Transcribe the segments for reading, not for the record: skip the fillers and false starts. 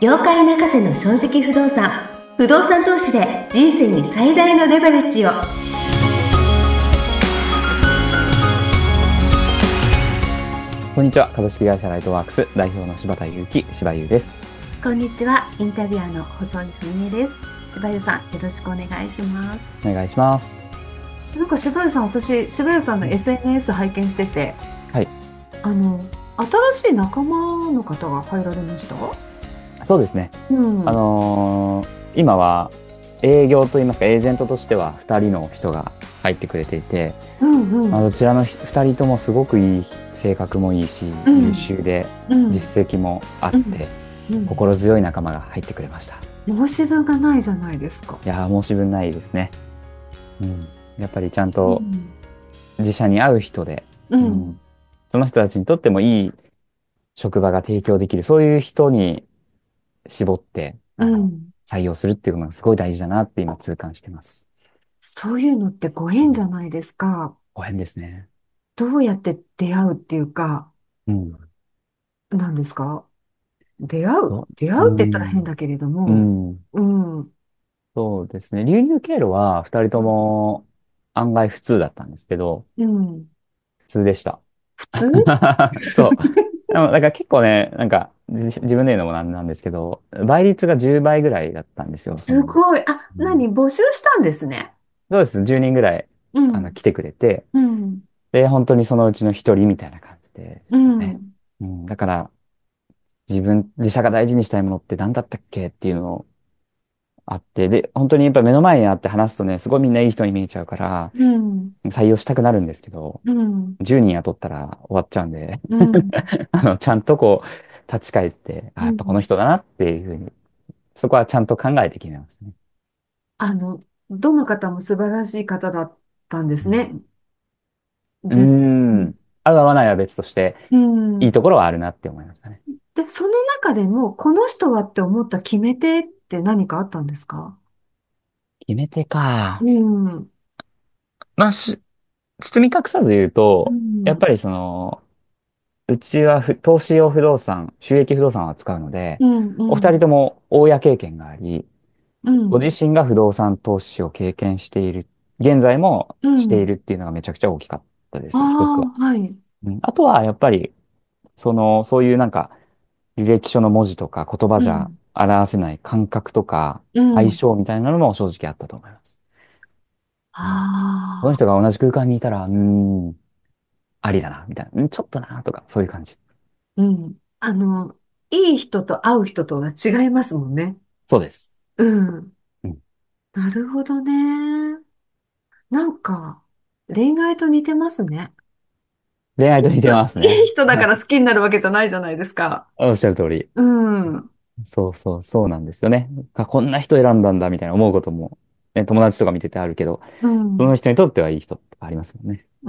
業界泣かせの正直不動産。不動産投資で人生に最大のレバレッジを。 こんにちは。株式会社ライトワークス代表の柴田裕樹、柴優です。 こんにちは。インタビュアーの細井文江です。柴優さん、よろしくお願いします。 お願いします。 なんか柴優さん、私、柴優さんの SNS 拝見してて、 はい。 あの、新しい仲間の方が入られました？ そうですね。 うん。 今は営業といいますか、エージェントとしては2人の人が入ってくれていて、 うんうん。 どちらの2人ともすごくいい、性格もいいし、優うん。 秀で、 うん。 実績もあうん。 って、 うん。 心強い仲間が入ってくれました。 申し分がないじゃないですか。 いやー、申し分ないですね。うん。やっぱりちゃんうとん。 自社に合う人で、 うん。 うん。その人たちにとってもいい職場が提供できる、そういう人に絞って、 うん。 採用するっていうのがすごい大事だなって今痛感してます。 そういうのってご縁じゃないですか。 ご縁ですね。 どうやって出会うっていうか、 うん。 何ですか？出会う。 そ出会う。ううって言ったら変ん。 だけれどうも、 ん。 うん。うそうですね。流入経路は二人とも案外普通だったんですけど、 ん。 普通でした。 普通。 そう。だから結構ね、自分で言うのもなんですけど、倍率が10倍ぐらいだったんですよ。 すごい。あ、 うん、 何募集したんですね。 そうです。10人ぐらい、 うん。 来てくれて、 うん。 で、本当にそのうちの1人みたいな感じでうしたね。 ん。 うん、だから、自社が大事にしたいものって何だったっけっていうのあって、で、本当にやっぱ目の前にあって話すとね、すごいみんないい人に見えちゃうから、 うん。 採用したくなるんですけど、 うん。 10人雇ったら終わっちゃうんで、 うん。 ちゃんとこう、立ち返って、あ、やっぱこのうん。 人だなっていうふうに、そこはちゃんと考えて決めましたね。 あの、どの方も素晴らしい方だったんですね。 うじゅ、うん。 ん。 合う合わないは別として、 うん。 いいところはあるなって思いましたね。 で、その中でも、この人はって思った決め手って何かあったんですか？ 決め手か。 うん。 まあ、包み隠さず言ううと、やっん。 ぱりうちは投資用不動産、収益不動産を扱うので、 うん。 お二人うん。 とも大家経験があり、ごうん。 自身が不動産投資を経験している、現在もしていうん。 るっていうのがめちゃくちゃ大きかったであす、一つは。 あ、はい。 あとはやっぱり、そういう履歴書の文字とか言葉じゃうん。 表せない感覚とかうん。 相性みたいなのも正直あったと思います。うん、このああ、 人が同じ空間にいたら、ありだな、みたいな。ちょっとな、とか、そういう感じ。 うん。いい人と会う人とは違いますもんね。 そうです。 うん。 うん、 なるほどね。なんか、恋愛と似てますね。 恋愛と似てますいいね。 人だから好きになるわけじゃないじゃないですか。 おっしゃる通り。 うん。うん。 そうそう、そうなんですよね。こんな人選んだんだみたいな思うことも、ね、友達とか見ててあるけど、その人にとってはいい人ってありますよね。 うん。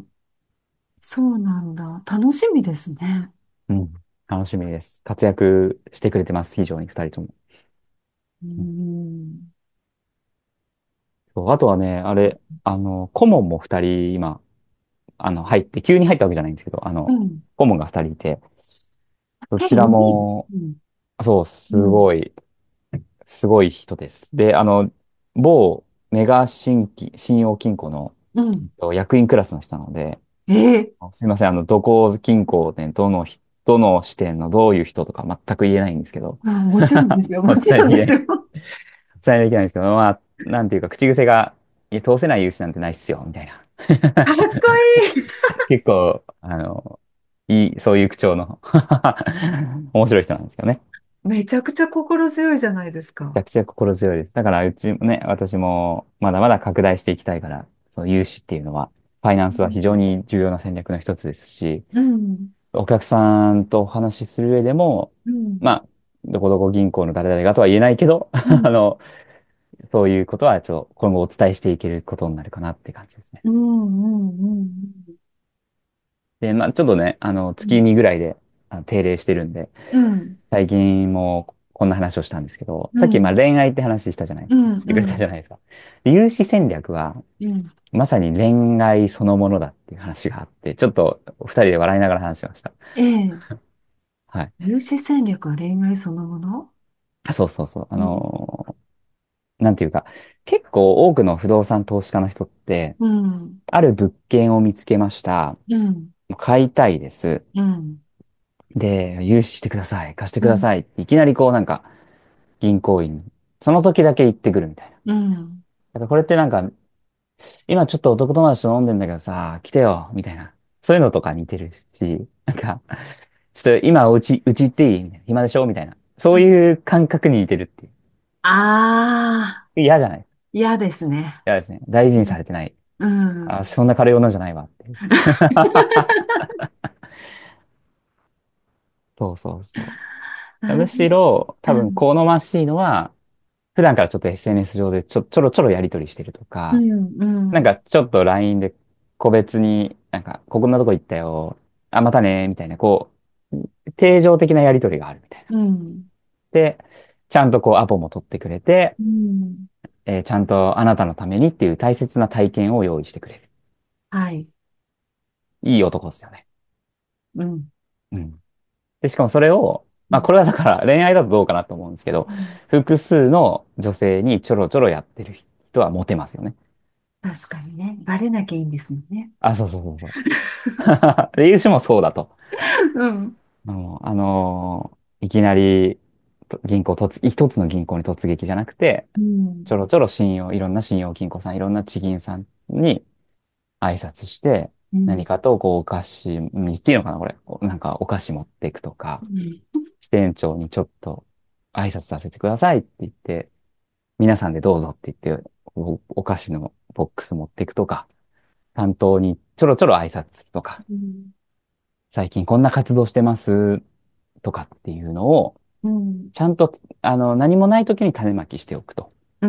そうなんだ。楽しみですね。 うん。楽しみです。活躍してくれてます、非常に二人とも。 ううん、 ん。 そうあとはね、顧問も二人今、急に入ったわけじゃないんですけど、 うん。 顧問が二人いて、どちら 4人。 も、 うん。 そう、 うん。 すごい人です。で、某メガ信用金庫のうん。 役員クラスの人なので、 ええ。 すみません、どこ銀行で、どの支店のどういう人とか全く言えないんですけど、 あ、もちろんですよ。 おもちろんですよ。 伝えできない、お伝えできないんですけど、まあ、なんていうか、口癖が、いや、通せない融資なんてないっすよ、みたいな。 かっこいい。 結構、そういう口調の面白い人なんですよね。 めちゃくちゃ心強いじゃないですか。 めちゃくちゃ心強いです。だから、うちもね、私もまだまだ拡大していきたいから、その融資っていうのは、ファイナンスは非常に重要な戦略の一つですし、 うん。 お客さんとお話しする上でも、 うん。 まあ、どこどこ銀行の誰々がとは言えないけど、 うん。 そういうことはちょっと今後お伝えしていけることになるかなって感じですね。 うん。うん。うん。 で、まあ、ちょっとね、月うん。 2ぐらいで定例してるんで、 うん。 最近もこんな話をしたんですけど、さっきまあうん。 恋愛って話したじゃないですか。 うん。 してくれたじゃうん。 ないですか。で融資戦略は、 うん。 まさに恋愛そのものだっていう話があって、ちょっとお二人で笑いながら話しました。 ええ。 はい。 融資戦略は恋愛そのもの？ あ、そうそうそう。 うん、 なんていうか、結構多くの不動産投資家の人って、 うん、 ある物件を見つけました。 うん、 買いたいです。 うん、 で、融資してください。貸してうん、 ください。いきなりこうなんか、銀行員に、その時だけ言ってくるみたいな。 うん。 だからこれってなんか、今ちょっと男友達と飲んでんだけどさ、来てよ、みたいな。そういうのとか似てるし、なんか、ちょっと今うち行っていいみたいな。暇でしょみたいな。そういう感覚に似てるっていう。 ああ嫌じゃない？ ー、嫌ですね。 嫌ですね。大事にされてない。 うん。 あ、そんな軽い女じゃないわっていう。そうそうそう。むなるほど。 しろ、多分うん、 好ましいのは、普段からちょっと SNS 上でちょろちょろやりとりしてるとか、 うん、うん、 なんかちょっと LINE で個別になんか、こんなとこ行ったよ。あ、またね、みたいな、こう、定常的なやりとりがあるみたいな。 うん、 で、ちゃんとこうアポも取ってくれて、 うん。 ちゃんとあなたのためにっていう大切な体験を用意してくれる。 はい。 いい男ですよね。 うん、 うん。で、しかもそれを、まあこれはだから恋愛だとどうかなと思うんですけど、 うん。 複数の女性にちょろちょろやってる人はモテますよね。 確かにね。バレなきゃいいんですもんね。 あ、そうそうそうそう。で、融資もそうだと。 うん、 いきなり一つの銀行に突撃じゃなくて、 うん、 ちょろちょろいろんな信用金庫さん、いろんな地銀さんに挨拶して、 うん、 何かとこうお菓子、言っていいのかなこれ。なんかお菓子持っていくとか、 うん、 支店長にちょっと挨拶させてくださいって言って、皆さんでどうぞって言って、お菓子のボックス持っていくとか、担当にちょろちょろ挨拶するとか、 うん、 最近こんな活動してますとかっていうのを、 うん、 ちゃんと、何もない時に種まきしておくと。 うん、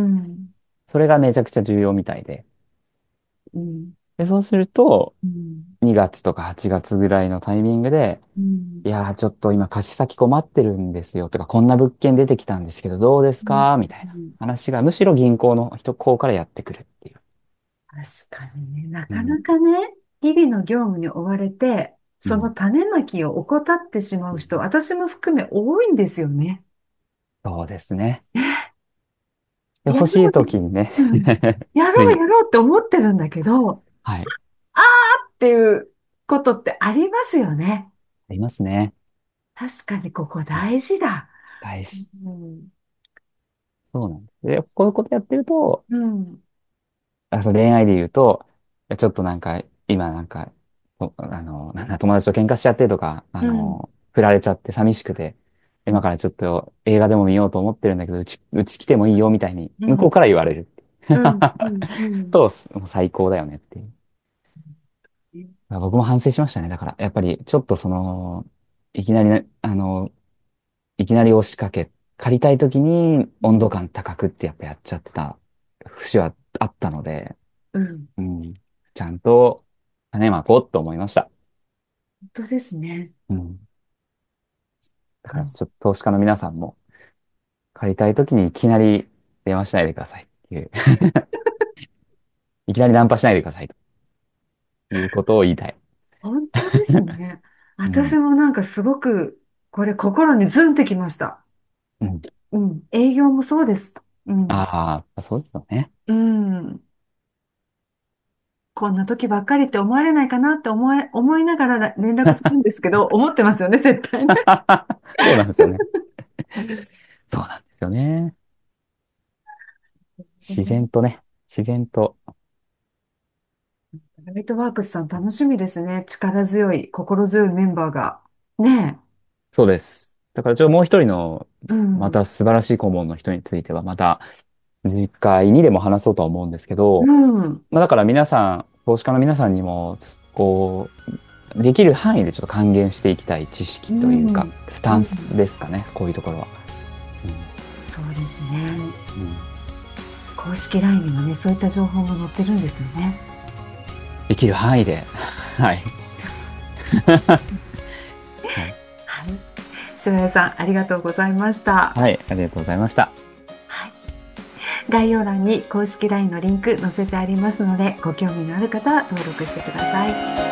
それがめちゃくちゃ重要みたいで。 うん、 で、そうすると、 うん、 2月とか8月ぐらいのタイミングで、 うん、 いやー、ちょっと今貸し先困ってるんですよとか、こんな物件出てきたんですけど、どうですうん。 かみたいな話が、むしろ銀行の方からやってくるっていう。 確かにね、なかうん。 なかね、日々の業務に追われて、そのうん。 種まきを怠ってしまう人、私も含め多いんですよね。 そうですね。で、 やろ欲しいう、 時にね。 うん。やつい、 ろうやろうって思ってるんだけど、 はい。 っていうことってありますよね。 ありますね。 確かにここうん。 大事だ。 大事。 うん。 そうなんです。で、こういうことやってると、 うん。 そう恋愛で言うと、ちょっとなんか、今なんか、なんだ、友達と喧嘩しちゃってとか、 うん。 振られちゃって寂しくて、 うん。 今からちょっと映画でも見ようと思ってるんだけど、うち来てもいいよみたいに、 うん。 向こうから言われる。 うん。うん。うん。 と、もう最高だよねっていう。僕も反省しましたね。だから、やっぱり、ちょっといきなりね、いきなり押しかけ、借りたい時に温度感高くってやっぱやっちゃってた節はあったので、 うん。 うん。ちゃんと種まこうと思いました。 本当ですね。 うん。だから、 うん。 ちょっと投資家の皆さんも、借りたいときにいきなり電話しないでくださいっていう、いきなりナンパしないでくださいということを言いたい。 本当ですね。 うん。 私もなんかすごく、これ心にズンってきました。 うん。 うん。営業もそうです。うん。 ああ、そうですよね。 うん。こんな時ばっかりって思われないかなって思いながら連絡するんですけど、思ってますよね、絶対ね。 そうなんですよね。そうなんですよね。自然とね、自然と。 ライトワークスさん楽しみですね。力強い、心強いメンバーが。ねそうです。だからもう一人の、 え。うん。 また素晴らしい顧問の人については、また次回にでも話そうとは思うんですけど、 うん。 まあ、だから皆さん、投資家の皆さんにも、こう、できる範囲でちょっと還元していきたい知識うというか、 ん。 スタンスうん。 ですかね、こういうところは。 そうですね。 うん。うん。 公式 LINE にもね、そういった情報も載ってるんですよね。 できる範囲で。はい。はい。 はい。菅谷さん、ありがとうございました。 はい、ありがとうございました。 はい。概要欄に公式 LINE のリンク載せてありますので、ご興味のある方は登録してください。